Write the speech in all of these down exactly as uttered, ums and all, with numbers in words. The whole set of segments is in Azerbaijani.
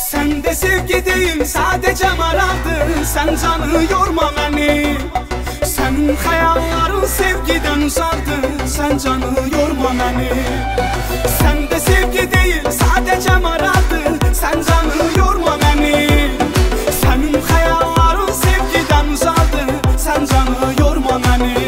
Sen de sevgi değil sadece maraldır. Sen canı yorma beni. Senin hayalların sevgiden uzardır. Sen canı yorma beni. Sen de sevgi değil sadece maraldır. Sen canı yorma beni. Senin hayalların sevgiden uzardır. Sen canı yorma beni.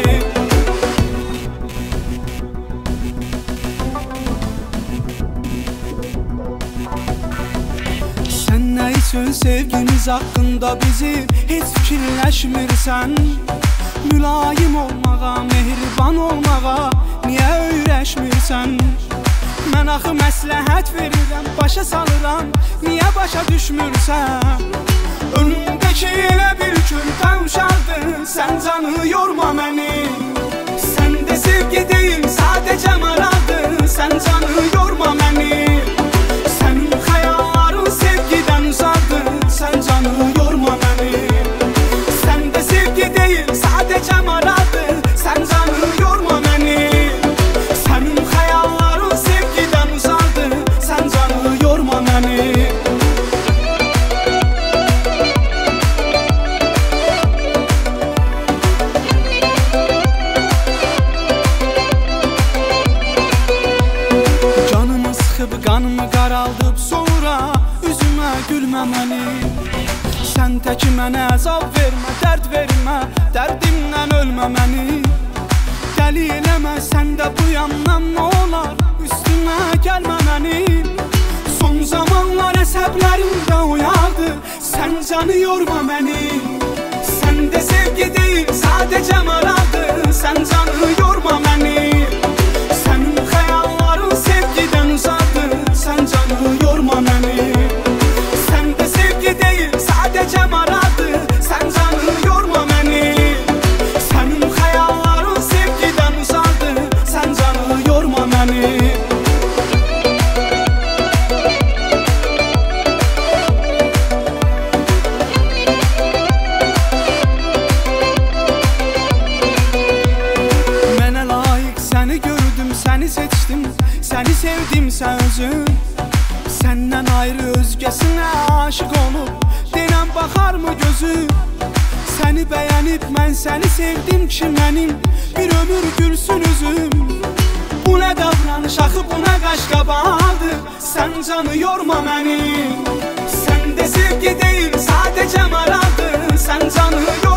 Sen ne için sevgimiz hakkında bizi hiç fikirləşmirsən? Mülayim olmağa, mehriban olmağa niye öyrəşmirsən? Mən axı məsləhət verirəm, başa salıram, niye başa düşmürsən? Önümdəki elə bir körpə uşaqdır, sən canı yorma məni. Sən də sevgi deyil, sadəcə maraldır, sən canı yorma məni. Sənin xəyalların sevgidən uzaqdır, sən canı yorma məni. Sən də sevgi deyil, sadəcə maraldır, sən canı yorma məni. Sənin xəyalların sevgidən uzaqdır, sən canı yorma məni. Canımı sıxıb, qanımı qaraldıb, sonra üzümə gülmə məni. Sən tək mənə əzab vermə, dərd vermə, dərdimdən ölmə məni. Dəli eləmə, sən də bu yandan nə olar, üstümə gəlmə məni. Son zamanlar əsəblərimdə oyaldı, sən canı yorma məni. Sən də sevgi deyil, sadəcə maraldır, sən canı yorma məni. Sənin xəyalların sevgidən uzaqdır, sən canı yorma məni. Sən də sevgi deyil, sadəcə maraldır, sən canı yorma məni. Sənin xəyalların sevgidən uzaqdır, sən canı yorma məni. Mənə layiq səni gördüm, səni seçdim, səni sevdim sən özün. Səndən ayrı özgəsinə aşıq olub, denən baxarmı gözüm? Səni bəyənib mən səni sevdim ki mənim bir ömür gülsün üzüm. Bu nə davranış axı, bu nə qaşqabaqdır, sən canı yorma məni. Sən də sevgi deyil, sadəcə maraldır, sən canı yorma məni.